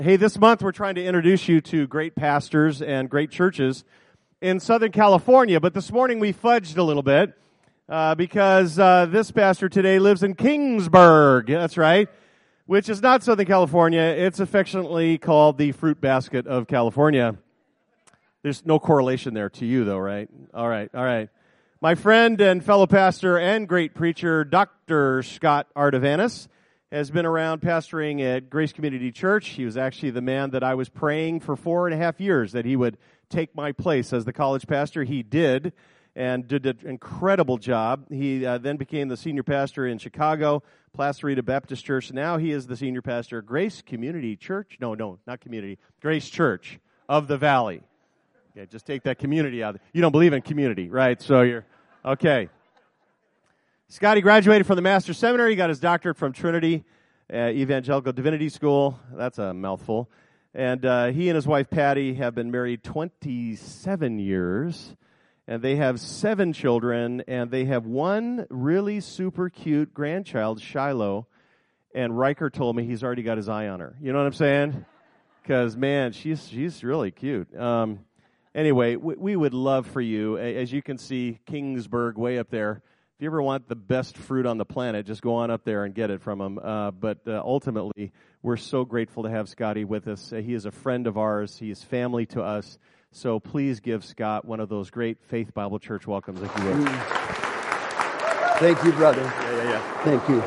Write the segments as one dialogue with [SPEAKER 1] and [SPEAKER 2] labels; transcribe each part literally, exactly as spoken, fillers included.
[SPEAKER 1] Hey, this month we're trying to introduce you to great pastors and great churches in Southern California, but this morning we fudged a little bit uh, because uh, this pastor today lives in Kingsburg, that's right, which is not Southern California. It's affectionately called the fruit basket of California. There's no correlation there to you, though, right? All right, all right. My friend and fellow pastor and great preacher, Doctor Scott Artavanis, has been around pastoring at Grace Community Church. He was actually the man that I was praying for four and a half years that he would take my place as the college pastor. He did, and did an incredible job. He uh, then became the senior pastor in Chicago, Placerita Baptist Church. Now he is the senior pastor at Grace Community Church. No, no, not community. Grace Church of the Valley. Yeah, just take that community out. You don't believe in community, right? So you're, okay. Scotty graduated from the Master's Seminary. He got his doctorate from Trinity uh, Evangelical Divinity School. That's a mouthful. And uh, he and his wife, Patty, have been married twenty-seven years. And they have seven children. And they have one really super cute grandchild, Shiloh. And Riker told me he's already got his eye on her. You know what I'm saying? Because, man, she's she's really cute. Um, anyway, we, we would love for you, as you can see, Kingsburg way up there. If you ever want the best fruit on the planet, just go on up there and get it from him. Uh, but uh, ultimately, we're so grateful to have Scotty with us. Uh, he is a friend of ours. He is family to us. So please give Scott one of those great Faith Bible Church welcomes, if you would.
[SPEAKER 2] Thank you, brother.
[SPEAKER 1] Yeah, yeah, yeah.
[SPEAKER 2] Thank you.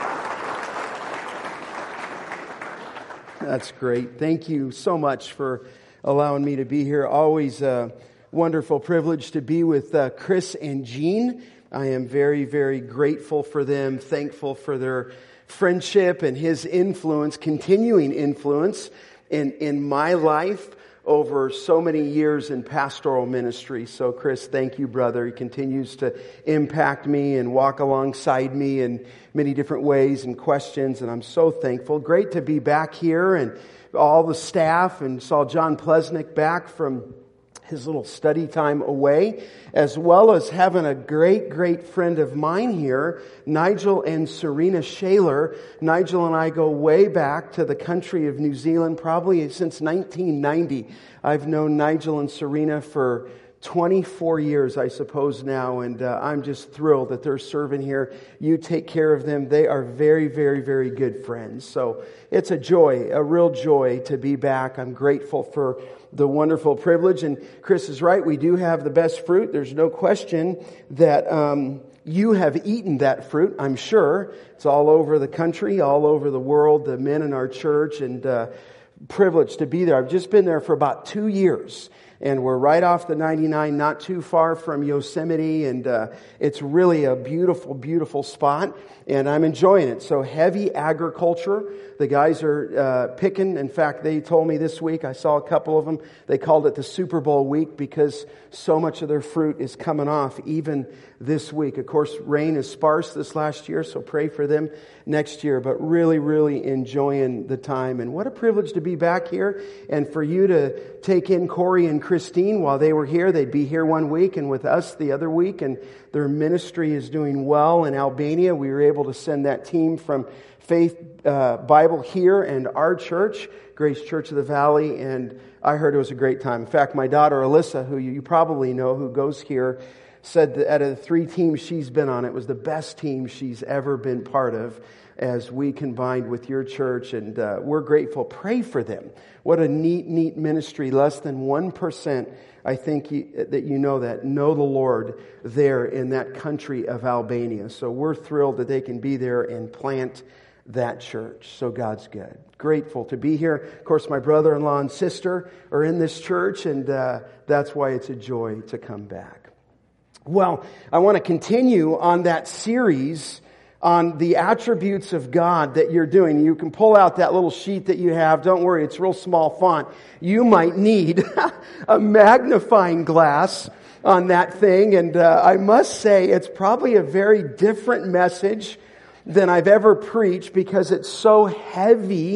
[SPEAKER 2] That's great. Thank you so much for allowing me to be here. Always a wonderful privilege to be with uh, Chris and Jean. I am very, very grateful for them, thankful for their friendship and his influence, continuing influence in, in my life over so many years in pastoral ministry. So, Chris, thank you, brother. He continues to impact me and walk alongside me in many different ways and questions, and I'm so thankful. Great to be back here and all the staff, and saw John Plesnick back from his little study time away, as well as having a great, great friend of mine here, Nigel and Serena Shaler. Nigel and I go way back to the country of New Zealand, probably since nineteen ninety. I've known Nigel and Serena for twenty-four years, I suppose now, and uh, I'm just thrilled that they're serving here. You take care of them. They are very, very, very good friends. So it's a joy, a real joy to be back. I'm grateful for the wonderful privilege. And Chris is right. We do have the best fruit. There's no question that um, you have eaten that fruit, I'm sure. It's all over the country, all over the world, the men in our church, and uh, privileged to be there. I've just been there for about two years. And we're right off the ninety-nine, not too far from Yosemite, and uh, it's really a beautiful, beautiful spot, and I'm enjoying it. So heavy agriculture. The guys are uh, picking. In fact, they told me this week, I saw a couple of them, they called it the Super Bowl week because so much of their fruit is coming off even this week. Of course, rain is sparse this last year, so pray for them next year, but really, really enjoying the time. And what a privilege to be back here, and for you to take in Corey and Christine while they were here. They'd be here one week and with us the other week, and their ministry is doing well in Albania. We were able to send that team from Faith uh, Bible here and our church, Grace Church of the Valley, and I heard it was a great time. In fact, my daughter Alyssa, who you probably know, who goes here, said that out of the three teams she's been on, it was the best team she's ever been part of as we combined with your church, and uh, we're grateful. Pray for them. What a neat, neat ministry. Less than one percent, I think you, that you know that, know the Lord there in that country of Albania. So we're thrilled that they can be there and plant that church. So God's good. Grateful to be here. Of course, my brother-in-law and sister are in this church, and uh, that's why it's a joy to come back. Well, I want to continue on that series on the attributes of God that you're doing. You can pull out that little sheet that you have. Don't worry, it's real small font. You might need a magnifying glass on that thing. And uh, I must say, it's probably a very different message than I've ever preached because it's so heavy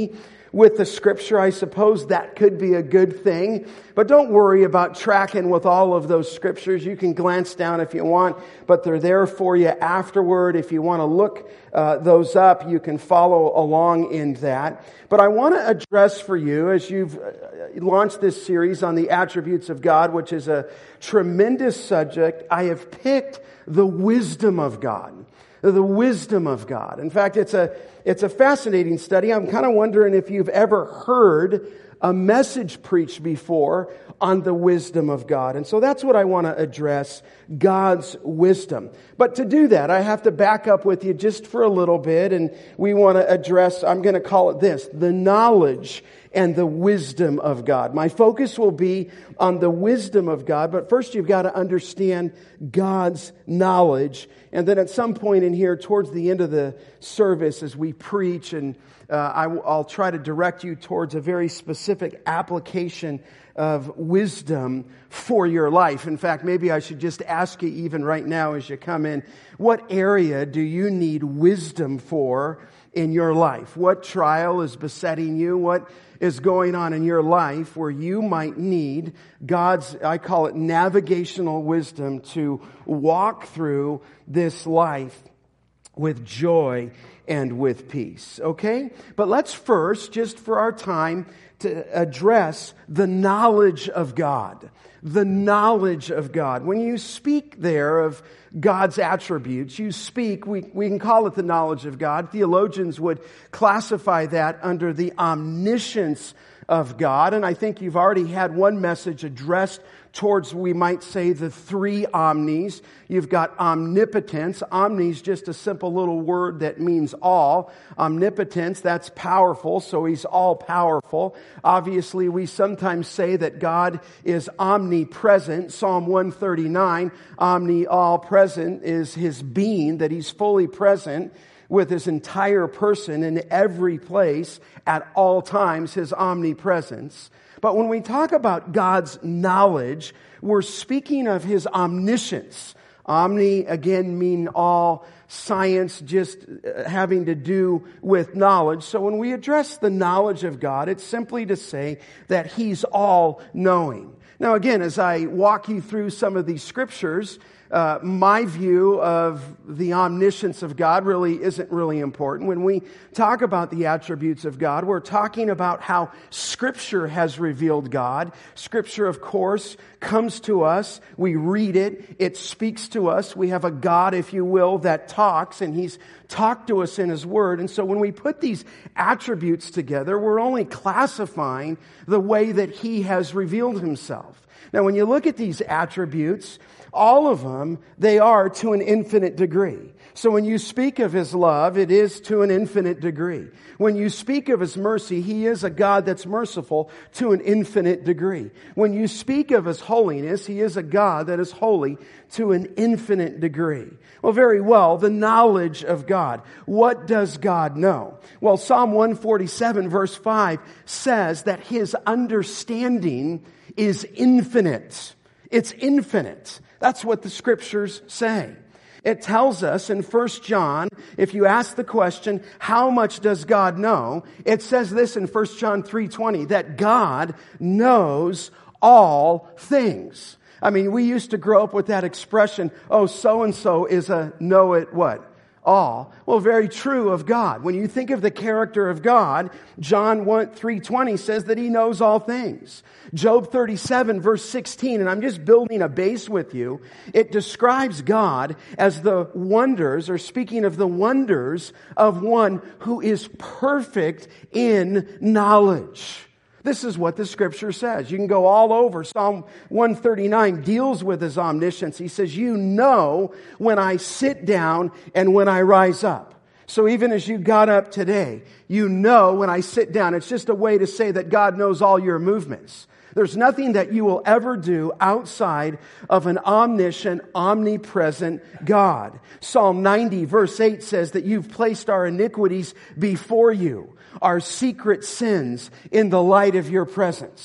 [SPEAKER 2] with the Scripture. I suppose that could be a good thing. But don't worry about tracking with all of those Scriptures. You can glance down if you want, but they're there for you afterward. If you want to look uh, those up, you can follow along in that. But I want to address for you, as you've launched this series on the attributes of God, which is a tremendous subject, I have picked the wisdom of God. The wisdom of God. In fact, it's a it's a fascinating study. I'm kind of wondering if you've ever heard a message preached before on the wisdom of God. And so that's what I want to address, God's wisdom. But to do that, I have to back up with you just for a little bit, and we want to address, I'm going to call it this, the knowledge and the wisdom of God. My focus will be on the wisdom of God, but first you've got to understand God's knowledge. And then at some point in here, towards the end of the service, as we preach, and uh, I, I'll try to direct you towards a very specific application of wisdom for your life. In fact, maybe I should just ask you even right now as you come in, what area do you need wisdom for in your life? What trial is besetting you? What is going on in your life where you might need God's, I call it navigational wisdom, to walk through this life with joy and with peace? Okay? But let's first, just for our time, to address the knowledge of God. The knowledge of God. When you speak there of God's attributes, you speak, we, we can call it the knowledge of God. Theologians would classify that under the omniscience of God. And I think you've already had one message addressed towards, we might say, the three omnis. You've got omnipotence. Omnis, just a simple little word that means all. Omnipotence, that's powerful, so He's all powerful. Obviously, we sometimes say that God is omnipresent. Psalm one thirty-nine, omni, all present, is His being, that He's fully present with His entire person in every place at all times, His omnipresence. But when we talk about God's knowledge, we're speaking of His omniscience. Omni, again, mean all, science just having to do with knowledge. So when we address the knowledge of God, it's simply to say that He's all-knowing. Now again, as I walk you through some of these scriptures, Uh, my view of the omniscience of God really isn't really important. When we talk about the attributes of God, we're talking about how Scripture has revealed God. Scripture, of course, comes to us. We read it. It speaks to us. We have a God, if you will, that talks, and He's talked to us in His Word. And so when we put these attributes together, we're only classifying the way that He has revealed Himself. Now, when you look at these attributes, all of them, they are to an infinite degree. So when you speak of His love, it is to an infinite degree. When you speak of His mercy, He is a God that's merciful to an infinite degree. When you speak of His holiness, He is a God that is holy to an infinite degree. Well, very well, the knowledge of God. What does God know? Well, Psalm one forty-seven verse five says that His understanding is infinite. It's infinite. That's what the Scriptures say. It tells us in First John, if you ask the question, how much does God know? It says this in First John three twenty, that God knows all things. I mean, we used to grow up with that expression, oh, so-and-so is a know-it what? All. Well, very true of God. When you think of the character of God, John three twenty says that He knows all things. Job thirty-seven verse sixteen, and I'm just building a base with you, it describes God as the wonders, or speaking of the wonders of one who is perfect in knowledge. This is what the Scripture says. You can go all over. Psalm one thirty-nine deals with His omniscience. He says, you know when I sit down and when I rise up. So even as you got up today, you know when I sit down. It's just a way to say that God knows all your movements. There's nothing that you will ever do outside of an omniscient, omnipresent God. Psalm ninety verse eight says that you've placed our iniquities before you, our secret sins in the light of your presence.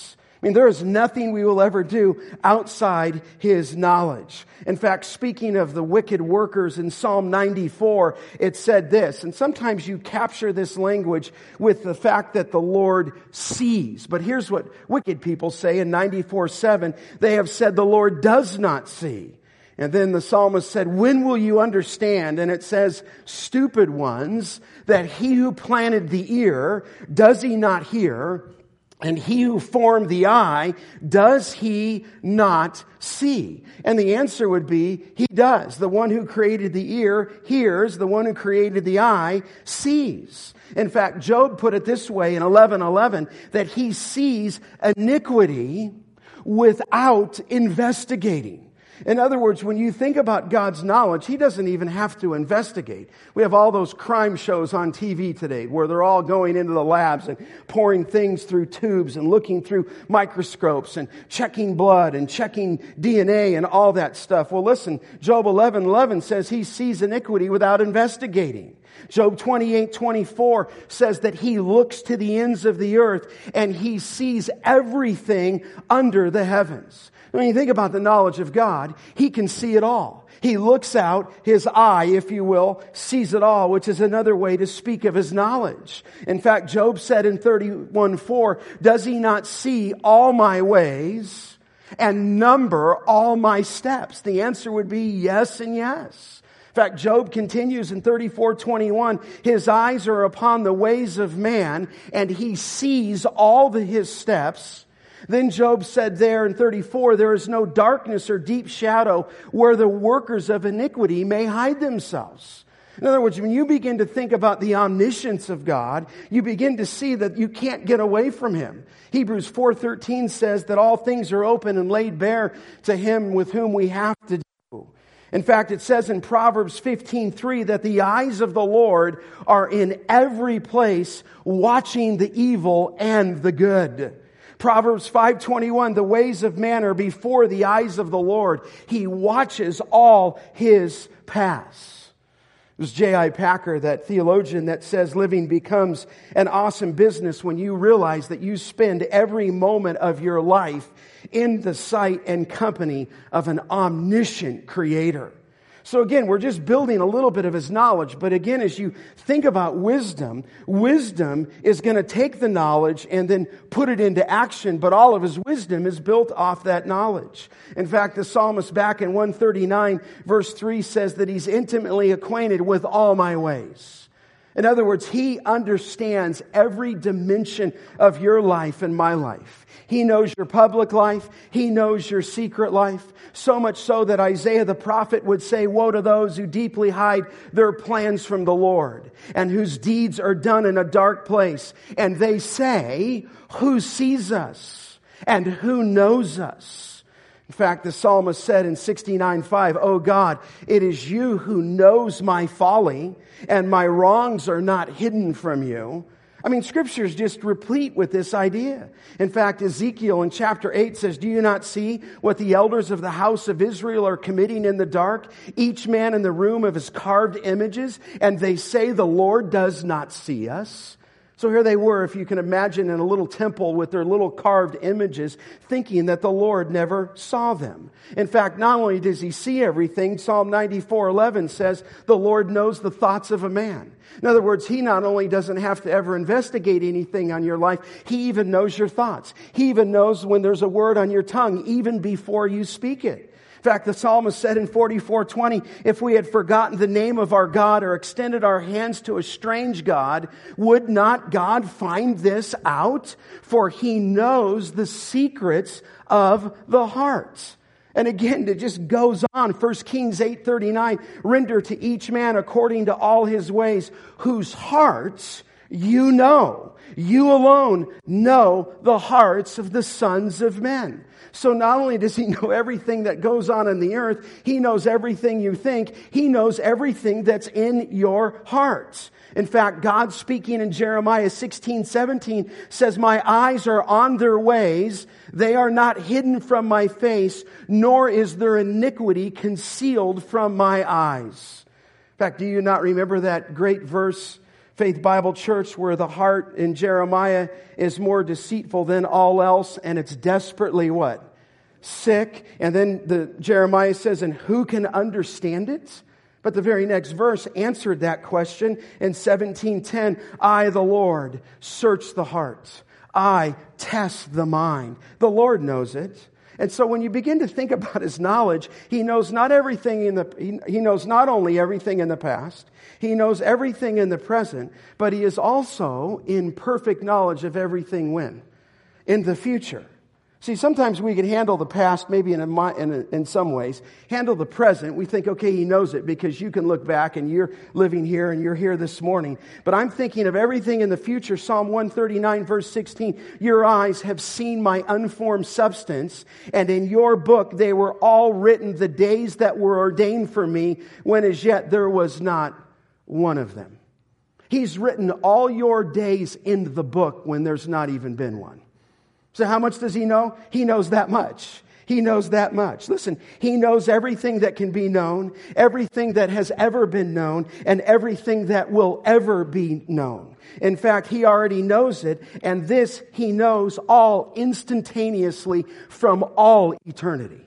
[SPEAKER 2] I mean, there is nothing we will ever do outside His knowledge. In fact, speaking of the wicked workers in Psalm ninety-four, it said this, and sometimes you capture this language with the fact that the Lord sees. But here's what wicked people say in ninety-four seven. They have said the Lord does not see. And then the psalmist said, when will you understand? And it says, stupid ones, that He who planted the ear, does He not hear? And He who formed the eye, does He not see? And the answer would be, He does. The one who created the ear hears. The one who created the eye sees. In fact, Job put it this way in eleven eleven, that he sees iniquity without investigating. In other words, when you think about God's knowledge, He doesn't even have to investigate. We have all those crime shows on T V today where they're all going into the labs and pouring things through tubes and looking through microscopes and checking blood and checking D N A and all that stuff. Well, listen, Job eleven eleven says He sees iniquity without investigating. Job twenty-eight twenty-four says that He looks to the ends of the earth and He sees everything under the heavens. When you think about the knowledge of God, He can see it all. He looks out, His eye, if you will, sees it all, which is another way to speak of His knowledge. In fact, Job said in thirty-one four, does He not see all my ways and number all my steps? The answer would be yes and yes. In fact, Job continues in thirty-four twenty-one, His eyes are upon the ways of man, and He sees all the, his steps. Then Job said there in thirty-four, there is no darkness or deep shadow where the workers of iniquity may hide themselves. In other words, when you begin to think about the omniscience of God, you begin to see that you can't get away from Him. Hebrews four thirteen says that all things are open and laid bare to Him with whom we have to do. In fact, it says in Proverbs fifteen three that the eyes of the Lord are in every place, watching the evil and the good. Proverbs five twenty-one, the ways of man are before the eyes of the Lord. He watches all His paths. It was J I Packer, that theologian, that says living becomes an awesome business when you realize that you spend every moment of your life in the sight and company of an omniscient Creator. So again, we're just building a little bit of His knowledge. But again, as you think about wisdom, wisdom is going to take the knowledge and then put it into action. But all of His wisdom is built off that knowledge. In fact, the psalmist back in one thirty-nine verse three says that He's intimately acquainted with all my ways. In other words, He understands every dimension of your life and my life. He knows your public life. He knows your secret life. So much so that Isaiah the prophet would say, woe to those who deeply hide their plans from the Lord and whose deeds are done in a dark place. And they say, who sees us and who knows us? In fact, the psalmist said in sixty-nine five, O God, it is You who knows my folly, and my wrongs are not hidden from You. I mean, Scripture is just replete with this idea. In fact, Ezekiel in chapter eight says, do you not see what the elders of the house of Israel are committing in the dark? Each man in the room of his carved images, and they say the Lord does not see us. So here they were, if you can imagine, in a little temple with their little carved images, thinking that the Lord never saw them. In fact, not only does He see everything, Psalm ninety-four eleven says, the Lord knows the thoughts of a man. In other words, He not only doesn't have to ever investigate anything on your life, He even knows your thoughts. He even knows when there's a word on your tongue, even before you speak it. In fact, the psalmist said in forty-four twenty, if we had forgotten the name of our God or extended our hands to a strange God, would not God find this out? For He knows the secrets of the heart. And again, it just goes on. First Kings eight thirty-nine, render to each man according to all his ways, whose hearts You know. You alone know the hearts of the sons of men. So not only does He know everything that goes on in the earth, He knows everything you think. He knows everything that's in your heart. In fact, God speaking in Jeremiah sixteen seventeen says, my eyes are on their ways. They are not hidden from my face, nor is their iniquity concealed from my eyes. In fact, do you not remember that great verse Faith Bible Church, where the heart in Jeremiah is more deceitful than all else, and it's desperately what? Sick. And then the Jeremiah says, and who can understand it? But the very next verse answered that question in seventeen ten. I, the Lord, search the heart. I test the mind. The Lord knows it. And so when you begin to think about His knowledge, He knows not everything in the, he, he knows not only everything in the past, He knows everything in the present, but He is also in perfect knowledge of everything when? In the future. See, sometimes we can handle the past, maybe in, a, in, a, in some ways, handle the present. We think, okay, He knows it because you can look back and you're living here and you're here this morning. But I'm thinking of everything in the future. Psalm one thirty-nine, verse sixteen, your eyes have seen my unformed substance, and in your book they were all written, the days that were ordained for me, when as yet there was not one of them. He's written all your days in the book when there's not even been one. So how much does He know? He knows that much. He knows that much. Listen, He knows everything that can be known, everything that has ever been known, and everything that will ever be known. In fact, He already knows it, and this He knows all instantaneously from all eternity.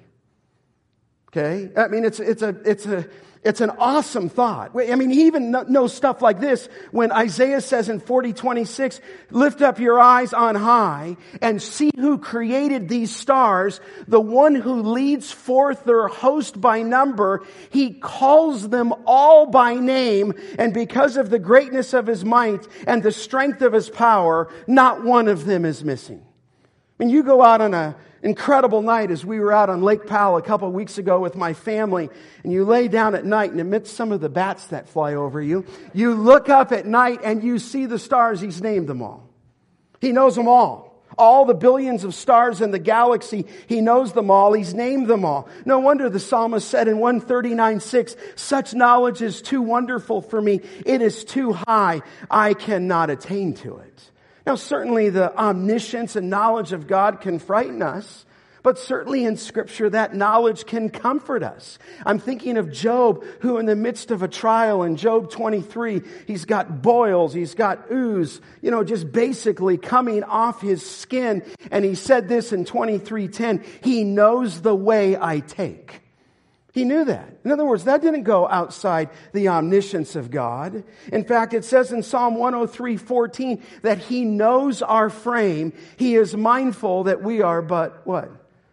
[SPEAKER 2] Okay? I mean, it's, it's a, it's a, It's an awesome thought. I mean, He even knows stuff like this when Isaiah says in forty twenty-six, lift up your eyes on high and see who created these stars, the one who leads forth their host by number. He calls them all by name, and because of the greatness of His might and the strength of His power, not one of them is missing. I mean, you go out on a incredible night, as we were out on Lake Powell a couple of weeks ago with my family, and you lay down at night, and amidst some of the bats that fly over you, you look up at night and you see the stars. He's named them all. He knows them all. All the billions of stars in the galaxy, He knows them all. He's named them all. No wonder the psalmist said in one thirty-nine six, such knowledge is too wonderful for me. It is too high. I cannot attain to it. Now, certainly the omniscience and knowledge of God can frighten us, but certainly in Scripture that knowledge can comfort us. I'm thinking of Job, who in the midst of a trial in Job twenty-three, he's got boils, he's got ooze, you know, just basically coming off his skin. And he said this in twenty-three ten, He knows the way I take. He knew that. In other words, that didn't go outside the omniscience of God. In fact, it says in Psalm one oh three fourteen that He knows our frame. He is mindful that we are but what?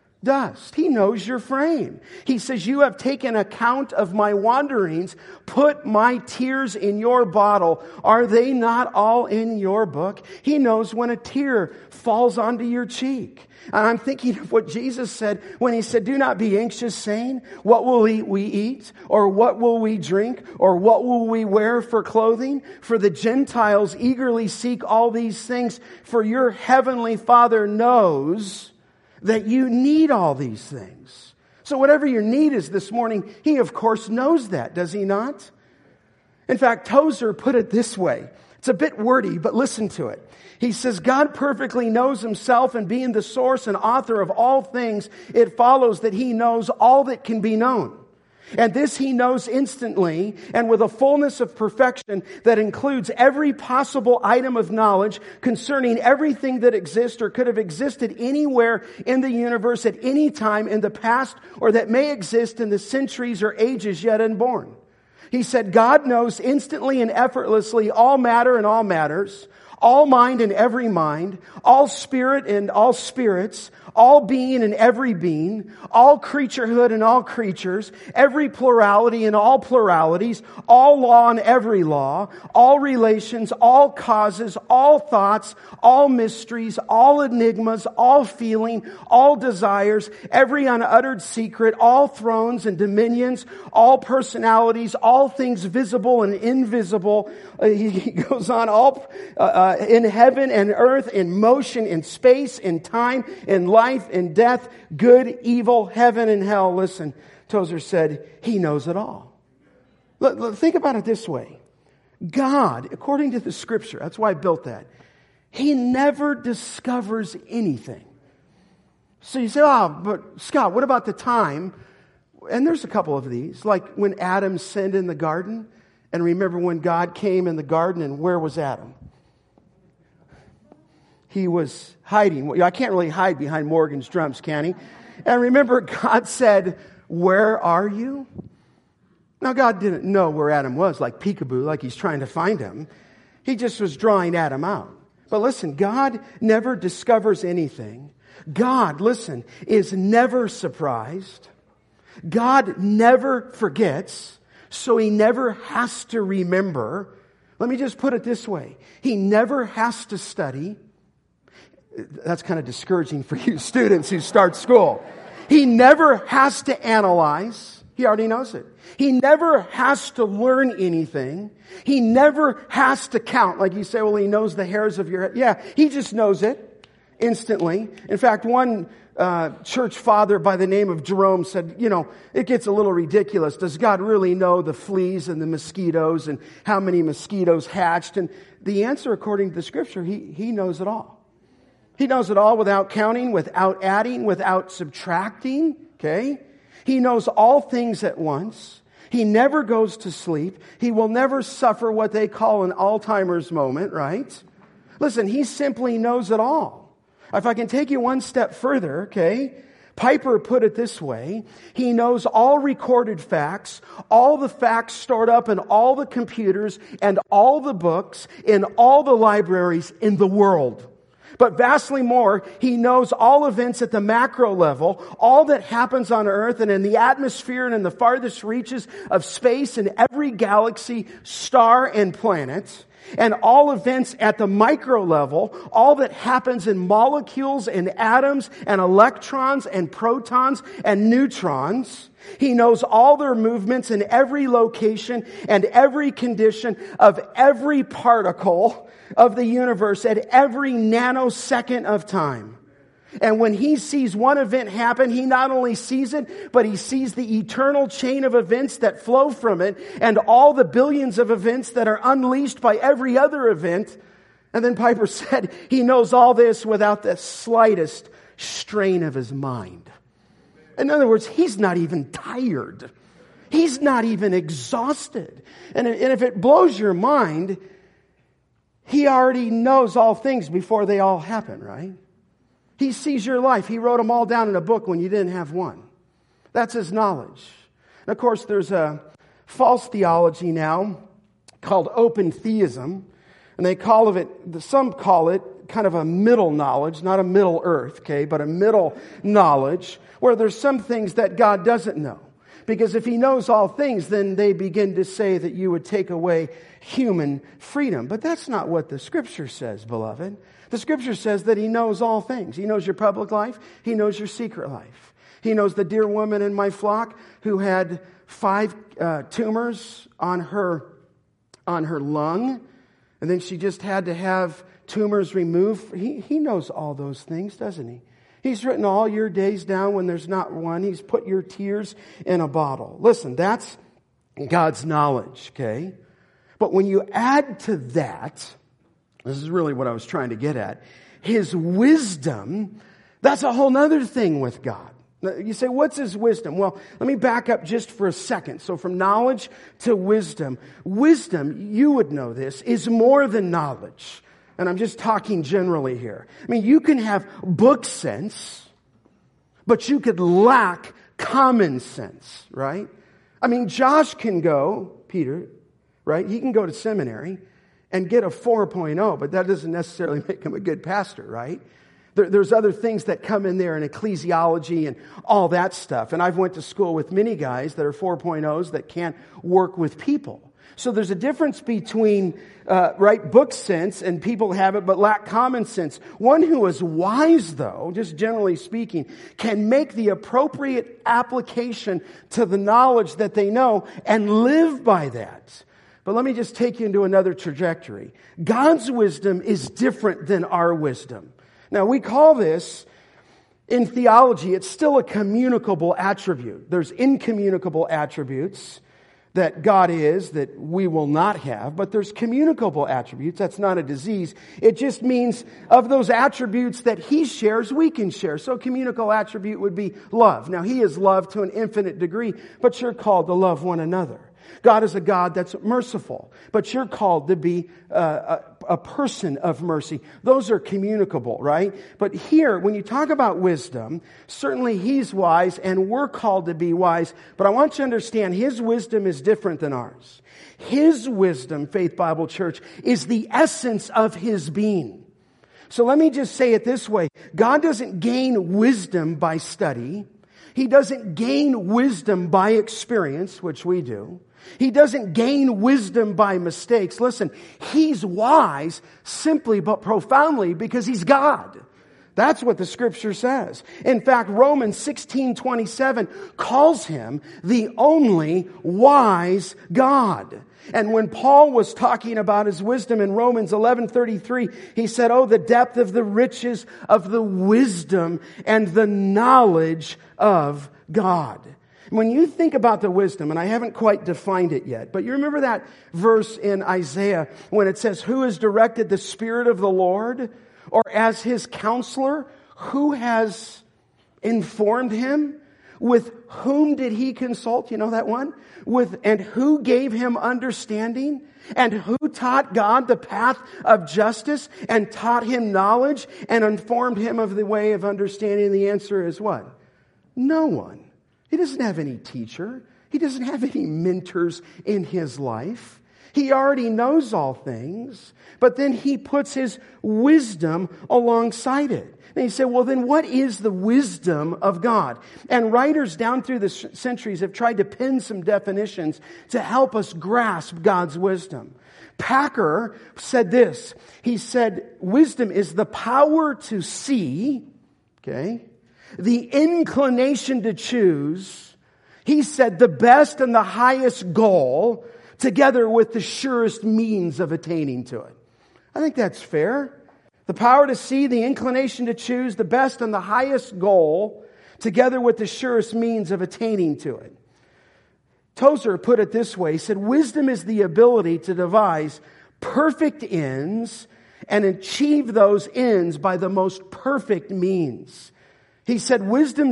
[SPEAKER 2] Dust. He knows your frame. He says, you have taken account of my wanderings. Put my tears in your bottle. Are they not all in your book? He knows when a tear falls onto your cheek. And I'm thinking of what Jesus said when He said, do not be anxious, saying, what will we eat? Or what will we drink? Or what will we wear for clothing? For the Gentiles eagerly seek all these things, for your heavenly Father knows that you need all these things. So whatever your need is this morning, He of course knows that, does He not? In fact, Tozer put it this way. It's a bit wordy, but listen to it. He says, God perfectly knows Himself, and being the source and author of all things, it follows that He knows all that can be known. And this He knows instantly and with a fullness of perfection that includes every possible item of knowledge concerning everything that exists or could have existed anywhere in the universe at any time in the past, or that may exist in the centuries or ages yet unborn. He said, God knows instantly and effortlessly all matter and all matters, all mind and every mind, all spirit and all spirits, all being and every being, all creaturehood and all creatures, every plurality and all pluralities, all law and every law, all relations, all causes, all thoughts, all mysteries, all enigmas, all feeling, all desires, every unuttered secret, all thrones and dominions, all personalities, all things visible and invisible. Uh, he, he goes on, all uh, uh, in heaven and earth, in motion, in space, in time, in life, in death, good, evil, heaven and hell. Listen, Tozer said, He knows it all. Look, look, think about it this way. God, according to the Scripture, that's why I built that, He never discovers anything. So you say, oh, but Scott, what about the time? And there's a couple of these, like when Adam sinned in the garden, And remember when God came in the garden, and where was Adam? He was hiding. I can't really hide behind Morgan's drums, can he? And remember, God said, where are you? Now, God didn't know where Adam was, like peekaboo, like he's trying to find him. He just was drawing Adam out. But listen, God never discovers anything. God, listen, is never surprised. God never forgets, so he never has to remember. Let me just put it this way. He never has to study. That's kind of discouraging for you students who start school. He never has to analyze. He already knows it. He never has to learn anything. He never has to count. Like you say, well, he knows the hairs of your head. Yeah, he just knows it instantly. In fact, one uh, church father by the name of Jerome said, you know, it gets a little ridiculous. Does God really know the fleas and the mosquitoes and how many mosquitoes hatched? And the answer, according to the scripture, he, he knows it all. He knows it all without counting, without adding, without subtracting, okay? He knows all things at once. He never goes to sleep. He will never suffer what they call an Alzheimer's moment, right? Listen, he simply knows it all. If I can take you one step further, okay? Piper put it this way. He knows all recorded facts, all the facts stored up in all the computers and all the books in all the libraries in the world. But vastly more, he knows all events at the macro level, all that happens on earth and in the atmosphere and in the farthest reaches of space and every galaxy, star, and planet, and all events at the micro level, all that happens in molecules and atoms and electrons and protons and neutrons. He knows all their movements in every location and every condition of every particle of the universe at every nanosecond of time. And when he sees one event happen, he not only sees it, but he sees the eternal chain of events that flow from it and all the billions of events that are unleashed by every other event. And then Piper said he knows all this without the slightest strain of his mind. In other words, he's not even tired. He's not even exhausted. And if it blows your mind, he already knows all things before they all happen, right? He sees your life. He wrote them all down in a book when you didn't have one. That's his knowledge. And of course, there's a false theology now called open theism. And they call it, some call it kind of a middle knowledge, not a middle earth, okay, but a middle knowledge where there's some things that God doesn't know. Because if he knows all things, then they begin to say that you would take away human freedom. But that's not what the scripture says, beloved. The scripture says that he knows all things. He knows your public life. He knows your secret life. He knows the dear woman in my flock who had five uh, tumors on her, on her lung. And then she just had to have tumors removed. He, he knows all those things, doesn't he? He's written all your days down when there's not one. He's put your tears in a bottle. Listen, that's God's knowledge, okay? But when you add to that, this is really what I was trying to get at, his wisdom, that's a whole nother thing with God. You say, what's his wisdom? Well, let me back up just for a second. So from knowledge to wisdom. Wisdom, you would know this, is more than knowledge. And I'm just talking generally here. I mean, you can have book sense, but you could lack common sense, right? I mean, Josh can go, Peter, right? He can go to seminary and get a four point oh, but that doesn't necessarily make him a good pastor, right? There, there's other things that come in there in ecclesiology and all that stuff. And I've went to school with many guys that are four point ohs that can't work with people. So there's a difference between, uh, right, book sense and people have it but lack common sense. One who is wise, though, just generally speaking, can make the appropriate application to the knowledge that they know and live by that. But let me just take you into another trajectory. God's wisdom is different than our wisdom. Now, we call this, in theology, it's still a communicable attribute. There's incommunicable attributes that God is, that we will not have, but there's communicable attributes. That's not a disease. It just means of those attributes that he shares, we can share. So communicable attribute would be love. Now, he is love to an infinite degree, but you're called to love one another. God is a God that's merciful, but you're called to be uh, a, a person of mercy. Those are communicable, right? But here, when you talk about wisdom, certainly He's wise and we're called to be wise. But I want you to understand, His wisdom is different than ours. His wisdom, Faith Bible Church, is the essence of His being. So let me just say it this way. God doesn't gain wisdom by study. He doesn't gain wisdom by experience, which we do. He doesn't gain wisdom by mistakes. Listen, He's wise simply but profoundly because He's God. That's what the Scripture says. In fact, Romans sixteen twenty-seven calls Him the only wise God. And when Paul was talking about His wisdom in Romans eleven thirty-three, he said, "Oh, the depth of the riches of the wisdom and the knowledge of God." When you think about the wisdom, and I haven't quite defined it yet, but you remember that verse in Isaiah when it says, "Who has directed the Spirit of the Lord?" Or as His counselor, who has informed Him? With whom did He consult? You know that one? With, and who gave Him understanding? And who taught God the path of justice and taught Him knowledge and informed Him of the way of understanding? The answer is what? No one. He doesn't have any teacher. He doesn't have any mentors in His life. He already knows all things, but then He puts His wisdom alongside it. And you say, well, then what is the wisdom of God? And writers down through the centuries have tried to pin some definitions to help us grasp God's wisdom. Packer said this. He said, wisdom is the power to see, okay, the inclination to choose. He said the best and the highest goal together with the surest means of attaining to it. I think that's fair. The power to see, the inclination to choose, the best and the highest goal, together with the surest means of attaining to it. Tozer put it this way. He said, wisdom is the ability to devise perfect ends and achieve those ends by the most perfect means. He said, wisdom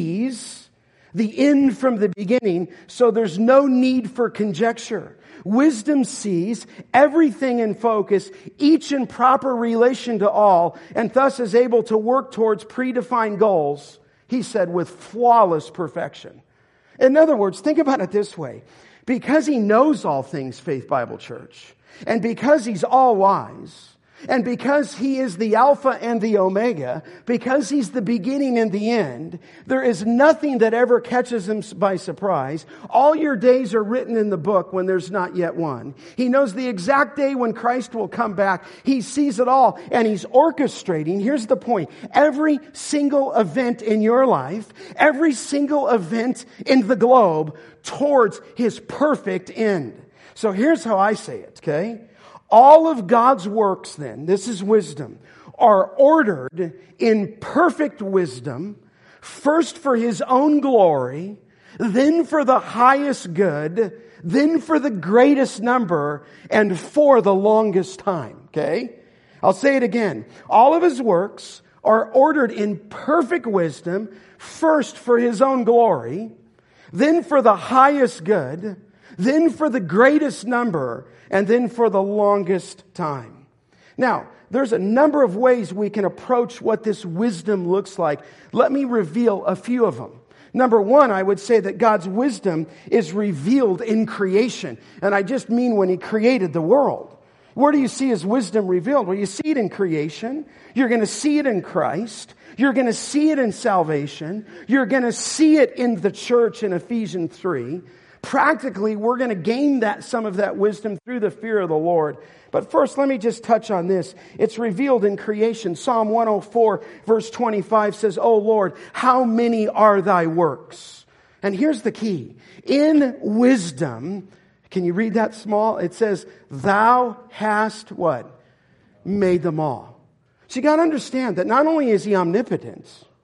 [SPEAKER 2] sees the end from the beginning, so there's no need for conjecture. Wisdom sees everything in focus, each in proper relation to all, and thus is able to work towards predefined goals, he said, with flawless perfection. In other words, think about it this way. Because He knows all things, Faith Bible Church, and because He's all wise, and because He is the Alpha and the Omega, because He's the beginning and the end, there is nothing that ever catches Him by surprise. All your days are written in the book when there's not yet one. He knows the exact day when Christ will come back. He sees it all, and He's orchestrating. Here's the point. Every single event in your life, every single event in the globe towards His perfect end. So here's how I say it, okay? All of God's works then, this is wisdom, are ordered in perfect wisdom, first for His own glory, then for the highest good, then for the greatest number, and for the longest time. Okay? I'll say it again. All of His works are ordered in perfect wisdom, first for His own glory, then for the highest good, then for the greatest number, and then for the longest time. Now, there's a number of ways we can approach what this wisdom looks like. Let me reveal a few of them. Number one, I would say that God's wisdom is revealed in creation. And I just mean when He created the world. Where do you see His wisdom revealed? Well, you see it in creation. You're going to see it in Christ. You're going to see it in salvation. You're going to see it in the church in Ephesians three. Practically, we're going to gain that some of that wisdom through the fear of the Lord. But first, let me just touch on this. It's revealed in creation. Psalm one oh four, verse twenty-five says, "O Lord, how many are Thy works?" And here's the key. In wisdom, can you read that small? It says, "Thou hast" what? "Made them all." So you got to understand that not only is He omnipotent,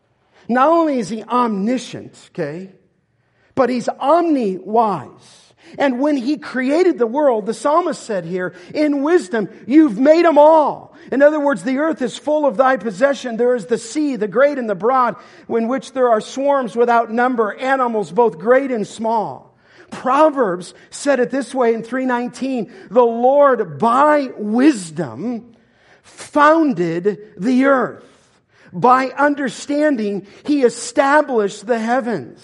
[SPEAKER 2] not only is He omniscient, okay, but He's omni-wise. And when He created the world, the psalmist said here, in wisdom, you've made them all. In other words, the earth is full of Thy possession. There is the sea, the great and the broad, in which there are swarms without number, animals both great and small. Proverbs said it this way in three nineteen, the Lord by wisdom founded the earth. By understanding, He established the heavens.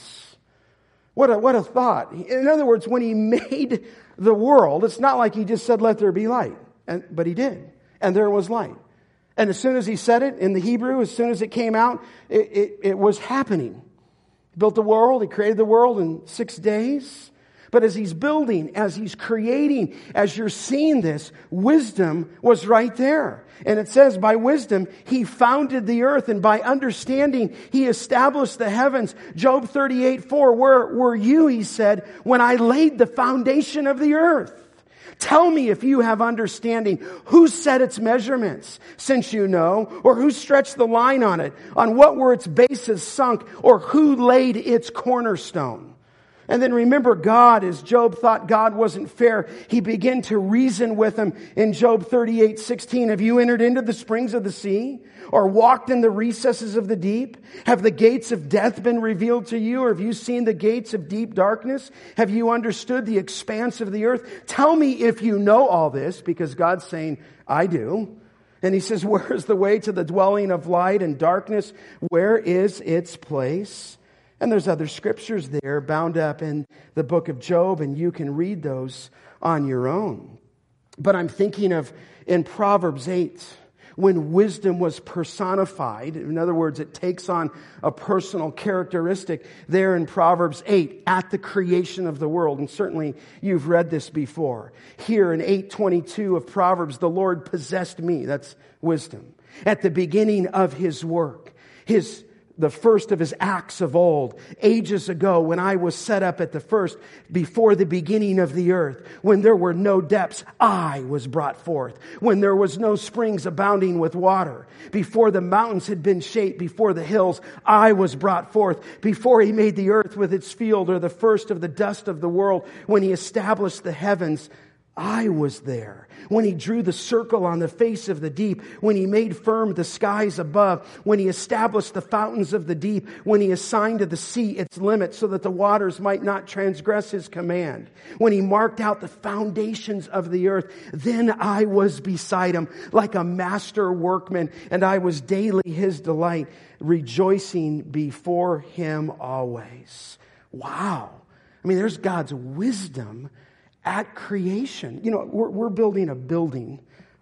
[SPEAKER 2] What a, what a thought. In other words, when He made the world, it's not like He just said, let there be light. And, but He did. And there was light. And as soon as He said it in the Hebrew, as soon as it came out, it, it, it was happening. He built the world. He created the world in six days. But as He's building, as He's creating, as you're seeing this, wisdom was right there. And it says, by wisdom, He founded the earth, and by understanding, He established the heavens. Job thirty-eight four, where were you, He said, when I laid the foundation of the earth? Tell me if you have understanding. Who set its measurements, since you know? Or who stretched the line on it? On what were its bases sunk? Or who laid its cornerstone? And then remember God, as Job thought God wasn't fair, he began to reason with him in Job thirty-eight sixteen. Have you entered into the springs of the sea? Or walked in the recesses of the deep? Have the gates of death been revealed to you? Or have you seen the gates of deep darkness? Have you understood the expanse of the earth? Tell me if you know all this, because God's saying, I do. And He says, where is the way to the dwelling of light and darkness? Where is its place? And there's other scriptures there bound up in the book of Job, and you can read those on your own. But I'm thinking of in Proverbs eight, when wisdom was personified. In other words, it takes on a personal characteristic there in Proverbs eight at the creation of the world. And certainly you've read this before. Here in eight twenty-two of Proverbs, the Lord possessed me. That's wisdom. At the beginning of His work, His the first of His acts of old, ages ago, when I was set up at the first, before the beginning of the earth, when there were no depths, I was brought forth. When there was no springs abounding with water, before the mountains had been shaped, before the hills, I was brought forth. Before He made the earth with its field, or the first of the dust of the world, when He established the heavens, I was there. When He drew the circle on the face of the deep, when He made firm the skies above, when He established the fountains of the deep, when He assigned to the sea its limits so that the waters might not transgress His command, when He marked out the foundations of the earth, then I was beside Him like a master workman, and I was daily His delight, rejoicing before Him always. Wow. I mean, there's God's wisdom at creation. You know, we're, we're building a building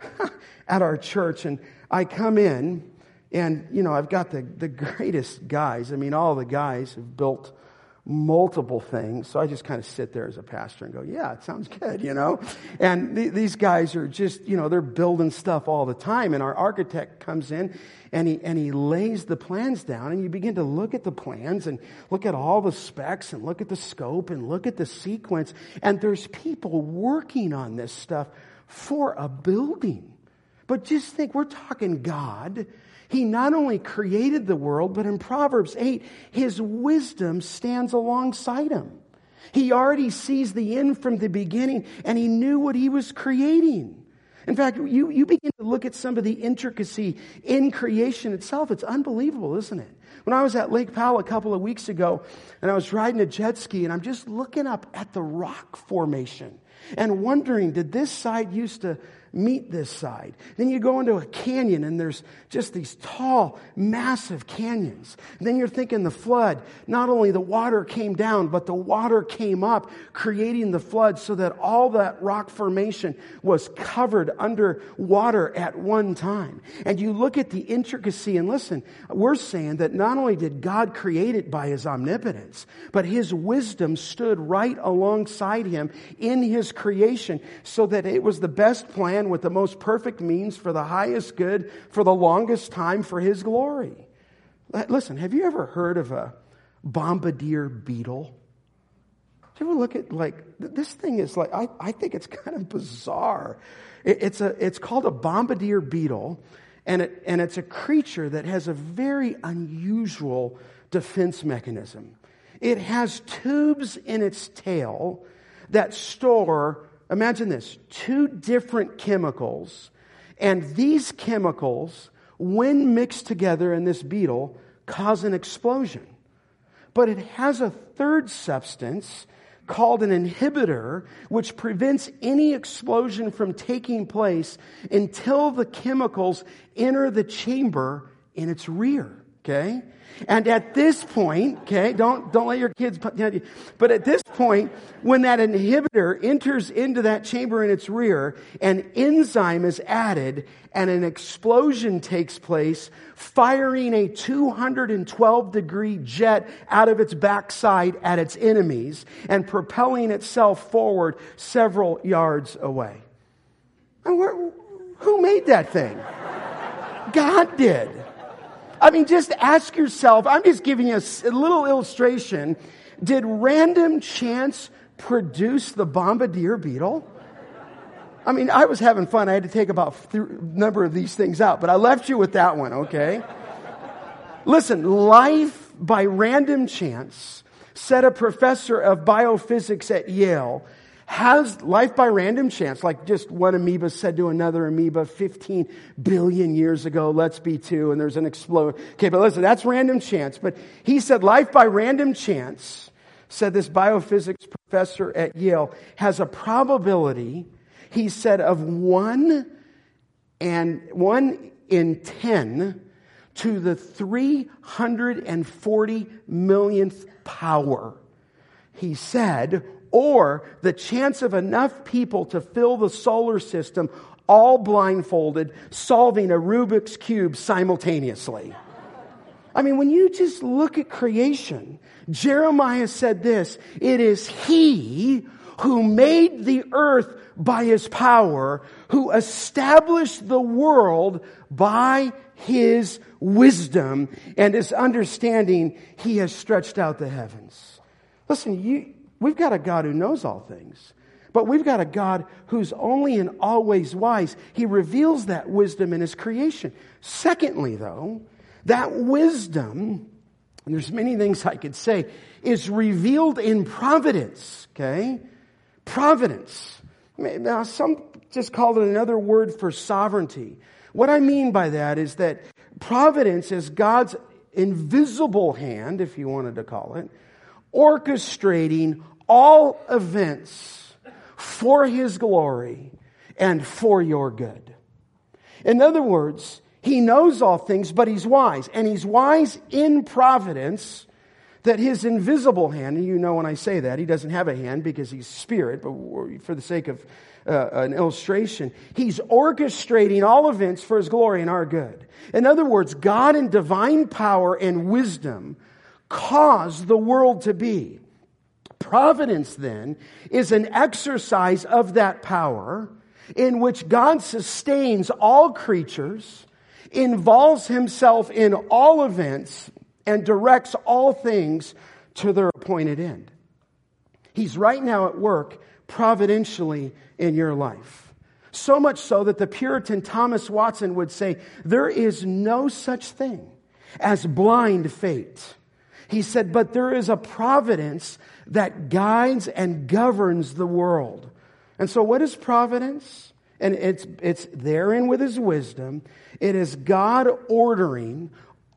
[SPEAKER 2] at our church, and I come in, and, you know, I've got the, the greatest guys. I mean, all the guys have built multiple things, so I just kind of sit there as a pastor and go, yeah, it sounds good, you know? And th- these guys are just, you know, they're building stuff all the time, and our architect comes in, and he and he lays the plans down, and you begin to look at the plans and look at all the specs and look at the scope and look at the sequence, and there's people working on this stuff for a building. But just think, we're talking God. He not only created the world, but in Proverbs eight, His wisdom stands alongside Him. He already sees the end from the beginning, and He knew what He was creating. In fact, you, you begin to look at some of the intricacy in creation itself. It's unbelievable, isn't it? When I was at Lake Powell a couple of weeks ago, and I was riding a jet ski, and I'm just looking up at the rock formation and wondering, did this side used to meet this side? Then you go into a canyon, and there's just these tall, massive canyons. And then you're thinking the flood, not only the water came down, but the water came up, creating the flood so that all that rock formation was covered under water at one time. And you look at the intricacy, and listen, we're saying that not only did God create it by His omnipotence, but His wisdom stood right alongside Him in His creation so that it was the best plan with the most perfect means for the highest good for the longest time for His glory. Listen, have you ever heard of a bombardier beetle? Do you ever look at, like, this thing is like, I, I think it's kind of bizarre. It, it's a it's called a bombardier beetle, and it and it's a creature that has a very unusual defense mechanism. It has tubes in its tail that store, imagine this, two different chemicals, and these chemicals, when mixed together in this beetle, cause an explosion. But it has a third substance called an inhibitor, which prevents any explosion from taking place until the chemicals enter the chamber in its rear. Okay? And at this point, okay, don't, don't let your kids, but at this point, when that inhibitor enters into that chamber in its rear, an enzyme is added and an explosion takes place, firing a two hundred twelve degree jet out of its backside at its enemies and propelling itself forward several yards away. And where, who made that thing? God did. I mean, just ask yourself, I'm just giving you a, a little illustration. Did random chance produce the bombardier beetle? I mean, I was having fun. I had to take about a th- number of these things out, but I left you with that one, okay? Listen, life by random chance, said a professor of biophysics at Yale, has life by random chance, like just one amoeba said to another amoeba fifteen billion years ago, let's be two, and there's an explosion. Okay, but listen, that's random chance. But he said life by random chance, said this biophysics professor at Yale, has a probability, he said, of one and one in ten to the three hundred forty millionth power. He said, or the chance of enough people to fill the solar system all blindfolded, solving a Rubik's Cube simultaneously. I mean, when you just look at creation, Jeremiah said this, it is He who made the earth by His power, who established the world by His wisdom, and His understanding He has stretched out the heavens. Listen, you... We've got a God who knows all things. But we've got a God who's only and always wise. He reveals that wisdom in His creation. Secondly, though, that wisdom, and there's many things I could say, is revealed in providence. Okay? Providence. Now, some just call it another word for sovereignty. What I mean by that is that providence is God's invisible hand, if you wanted to call it, orchestrating all events for His glory and for your good. In other words, He knows all things, but He's wise. And He's wise in providence that His invisible hand, and you know when I say that, He doesn't have a hand because He's spirit, but for the sake of uh, an illustration, He's orchestrating all events for His glory and our good. In other words, God in divine power and wisdom caused the world to be. Providence, then, is an exercise of that power in which God sustains all creatures, involves Himself in all events, and directs all things to their appointed end. He's right now at work providentially in your life. So much so that the Puritan Thomas Watson would say, there is no such thing as blind fate. He said, but there is a providence that guides and governs the world. And so what is providence? And it's, it's therein with His wisdom. It is God ordering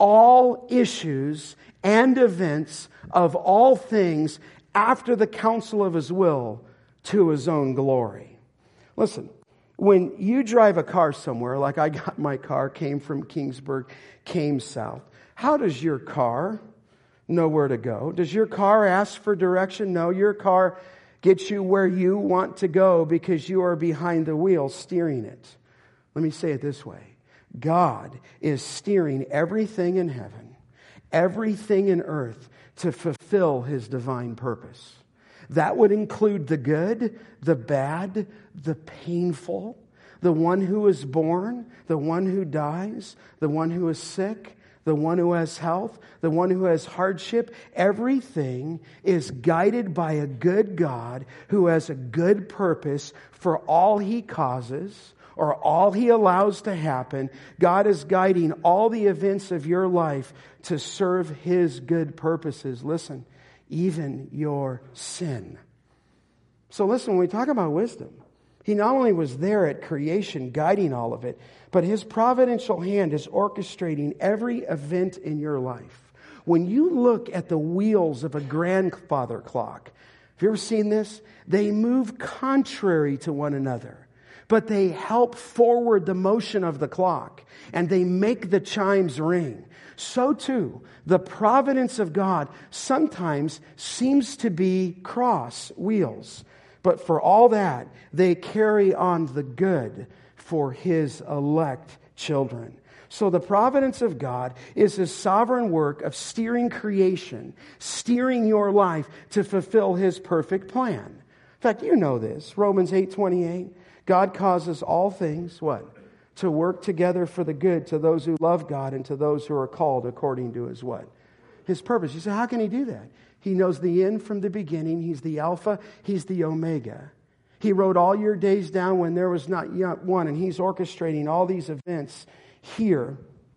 [SPEAKER 2] all issues and events of all things after the counsel of His will to His own glory. Listen, when you drive a car somewhere, like I got my car, came from Kingsburg, came south, how does your car know where to go? Does your car ask for direction? No, your car gets you where you want to go because you are behind the wheel steering it. Let me say it this way. God is steering everything in heaven, everything in earth to fulfill His divine purpose. That would include the good, the bad, the painful, the one who is born, the one who dies, the one who is sick, the one who has health, the one who has hardship. Everything is guided by a good God who has a good purpose for all He causes or all He allows to happen. God is guiding all the events of your life to serve His good purposes. Listen, even your sin. So listen, when we talk about wisdom, He not only was there at creation guiding all of it, but His providential hand is orchestrating every event in your life. When you look at the wheels of a grandfather clock, Have you ever seen this? They move contrary to one another, but they help forward the motion of the clock, and they make the chimes ring. So too, the providence of God sometimes seems to be cross wheels, but for all that, they carry on the good for His elect children. So the providence of God is His sovereign work of steering creation, steering your life to fulfill His perfect plan. In fact, you know this. Romans eight twenty-eight. God causes all things, what? To work together for the good to those who love God and to those who are called according to His what? His purpose. You say, how can He do that? He knows the end from the beginning. He's the Alpha. He's the Omega. He wrote all your days down when there was not yet one, and He's orchestrating all these events here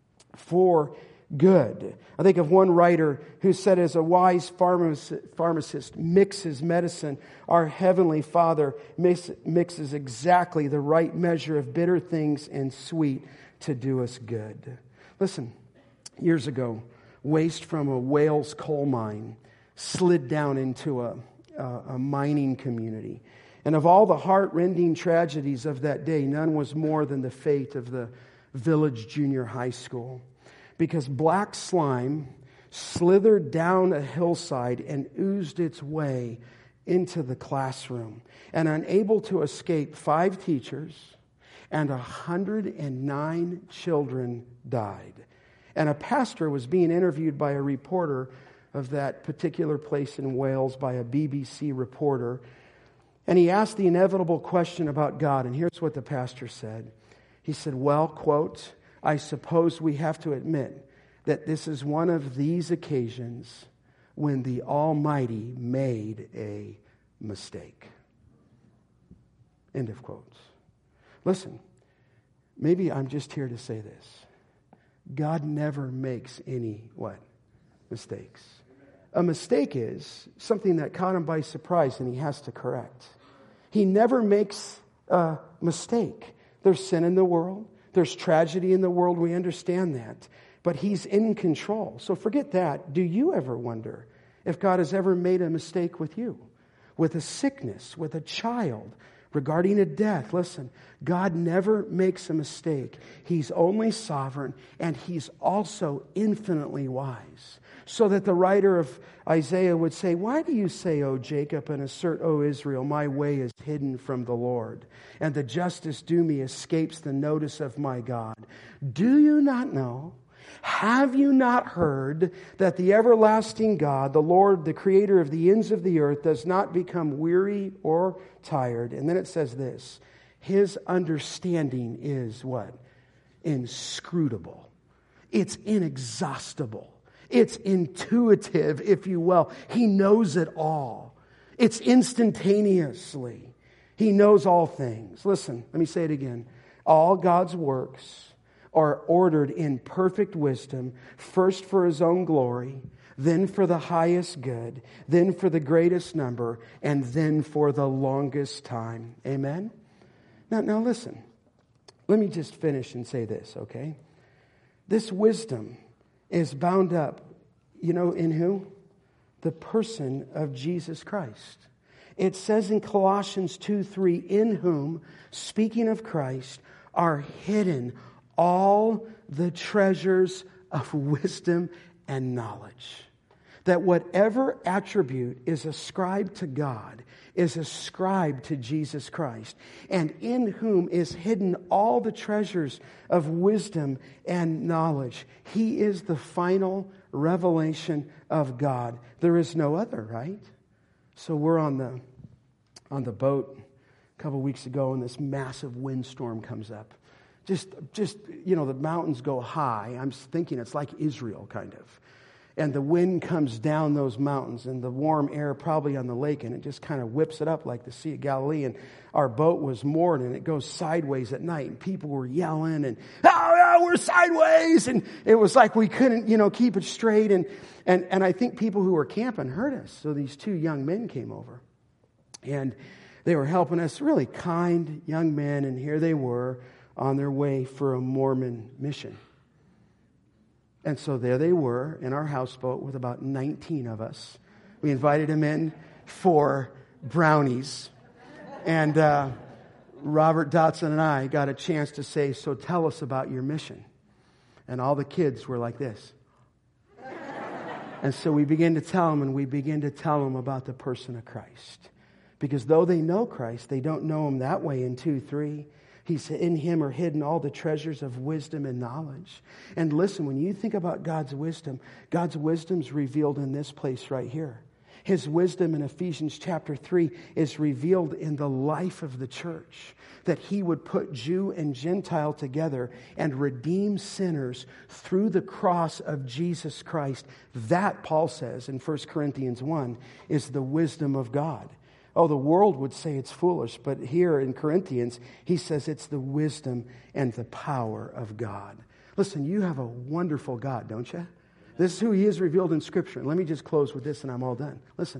[SPEAKER 2] for good. I think of one writer who said, as a wise pharmacist mixes medicine, our Heavenly Father mix, mixes exactly the right measure of bitter things and sweet to do us good. Listen, years ago, waste from a Wales coal mine slid down into a, a, a mining community. And of all the heart-rending tragedies of that day, none was more than the fate of the village junior high school, because black slime slithered down a hillside and oozed its way into the classroom. And unable to escape, five teachers and one hundred nine children died. And a pastor was being interviewed by a reporter of that particular place in Wales, by a B B C reporter. And he asked the inevitable question about God. And here's what the pastor said. He said, well, quote, I suppose we have to admit that this is one of these occasions when the Almighty made a mistake. End of quotes. Listen, maybe I'm just here to say this. God never makes any, what? Mistakes. A mistake is something that caught Him by surprise and He has to correct. He never makes a mistake. There's sin in the world. There's tragedy in the world. We understand that. But He's in control. So forget that. Do you ever wonder if God has ever made a mistake with you? With a sickness, with a child, regarding a death? Listen, God never makes a mistake. He's only sovereign, and He's also infinitely wise. So that the writer of Isaiah would say, why do you say, O Jacob, and assert, O Israel, my way is hidden from the Lord, and the justice due me escapes the notice of my God? Do you not know? Have you not heard that the everlasting God, the Lord, the creator of the ends of the earth, does not become weary or tired? And then it says this, His understanding is what? Inscrutable. It's inexhaustible. It's intuitive, if you will. He knows it all. It's instantaneously. He knows all things. Listen, let me say it again. All God's works are ordered in perfect wisdom, first for His own glory, then for the highest good, then for the greatest number, and then for the longest time. Amen? Now, now listen. Let me just finish and say this, okay? This wisdom is bound up, you know, in who? The person of Jesus Christ. It says in Colossians two three, in whom, speaking of Christ, are hidden all the treasures of wisdom and knowledge. That whatever attribute is ascribed to God is ascribed to Jesus Christ, and in whom is hidden all the treasures of wisdom and knowledge. He is the final revelation of God. There is no other, right? So we're on the on the boat a couple weeks ago, and this massive windstorm comes up. Just, just you know, the mountains go high. I'm thinking it's like Israel, kind of. And the wind comes down those mountains, and the warm air probably on the lake, and it just kind of whips it up like the Sea of Galilee. And our boat was moored, and it goes sideways at night, and people were yelling, and, oh, yeah, we're sideways! And it was like we couldn't, you know, keep it straight. And, and, and I think people who were camping heard us. So these two young men came over, and they were helping us, really kind young men, and here they were on their way for a Mormon mission. And so there they were in our houseboat with about nineteen of us. We invited them in for brownies. And uh, Robert Dotson and I got a chance to say, so tell us about your mission. And all the kids were like this. And so we began to tell them, and we began to tell them about the person of Christ. Because though they know Christ, they don't know Him that way in two, three. He's in Him are hidden all the treasures of wisdom and knowledge. And listen, when you think about God's wisdom, God's wisdom's revealed in this place right here. His wisdom in Ephesians chapter three is revealed in the life of the church. That He would put Jew and Gentile together and redeem sinners through the cross of Jesus Christ. That, Paul says in First Corinthians one, is the wisdom of God. Oh, the world would say it's foolish, but here in Corinthians, he says it's the wisdom and the power of God. Listen, you have a wonderful God, don't you? This is who He is revealed in Scripture. And let me just close with this and I'm all done. Listen,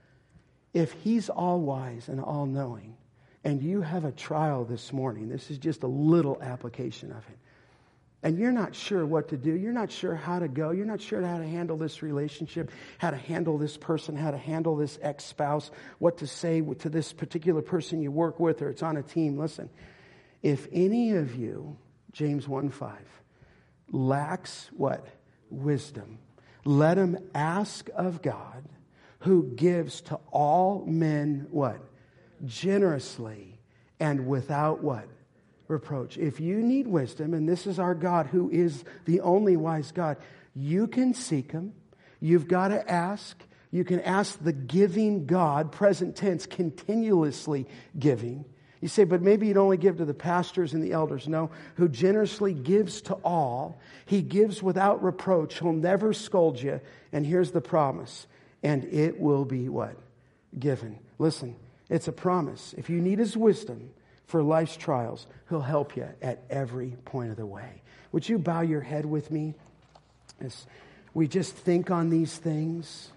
[SPEAKER 2] if He's all-wise and all-knowing, and you have a trial this morning, this is just a little application of it, and you're not sure what to do, you're not sure how to go, you're not sure how to handle this relationship, how to handle this person, how to handle this ex-spouse, what to say to this particular person you work with or it's on a team. Listen, if any of you, James one five, lacks what? Wisdom, let him ask of God, who gives to all men what? Generously and without what? Reproach. If you need wisdom, and this is our God who is the only wise God, you can seek Him. You've got to ask. You can ask the giving God, present tense, continuously giving. You say, but maybe you'd only give to the pastors and the elders. No, who generously gives to all. He gives without reproach. He'll never scold you. And here's the promise. And it will be what? Given. Listen, it's a promise. If you need His wisdom for life's trials, He'll help you at every point of the way. Would you bow your head with me as we just think on these things?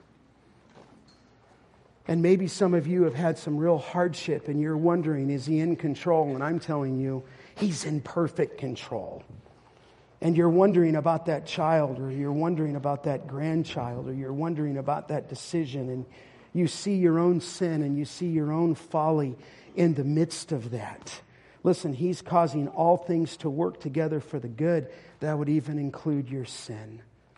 [SPEAKER 2] And maybe some of you have had some real hardship and you're wondering, is He in control? And I'm telling you, He's in perfect control. And you're wondering about that child, or you're wondering about that grandchild, or you're wondering about that decision, and you see your own sin and you see your own folly in the midst of that. Listen, He's causing all things to work together for the good. That would even include your sin.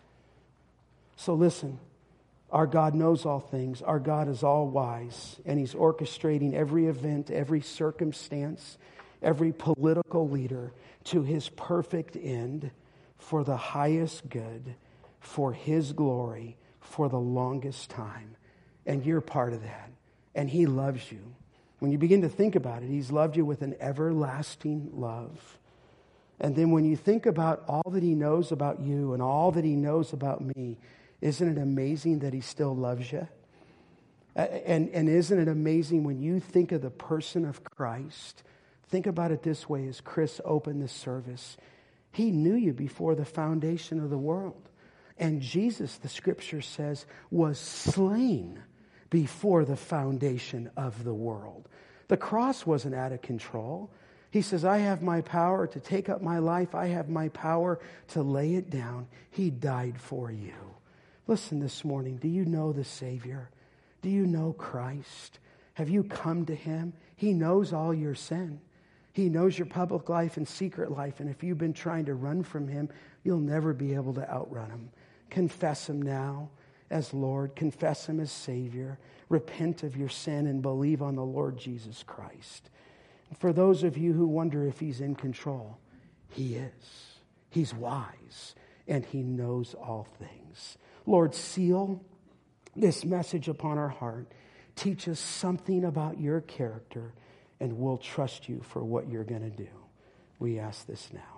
[SPEAKER 2] So listen, our God knows all things. Our God is all wise, and He's orchestrating every event, every circumstance, every political leader to His perfect end for the highest good, for His glory, for the longest time. And you're part of that. And He loves you. When you begin to think about it, He's loved you with an everlasting love. And then when you think about all that He knows about you and all that He knows about me, isn't it amazing that He still loves you? And, and isn't it amazing when you think of the person of Christ? Think about it this way as Chris opened this service. He knew you before the foundation of the world. And Jesus, the Scripture says, was slain before the foundation of the world. The cross wasn't out of control. He says, I have my power to take up my life. I have my power to lay it down. He died for you. Listen this morning, do you know the Savior? Do you know Christ? Have you come to Him? He knows all your sin. He knows your public life and secret life. And if you've been trying to run from Him, you'll never be able to outrun Him. Confess Him now as Lord. Confess Him as Savior. Repent of your sin and believe on the Lord Jesus Christ. And for those of you who wonder if He's in control, He is. He's wise and He knows all things. Lord, seal this message upon our heart. Teach us something about your character, and we'll trust you for what you're going to do. We ask this now.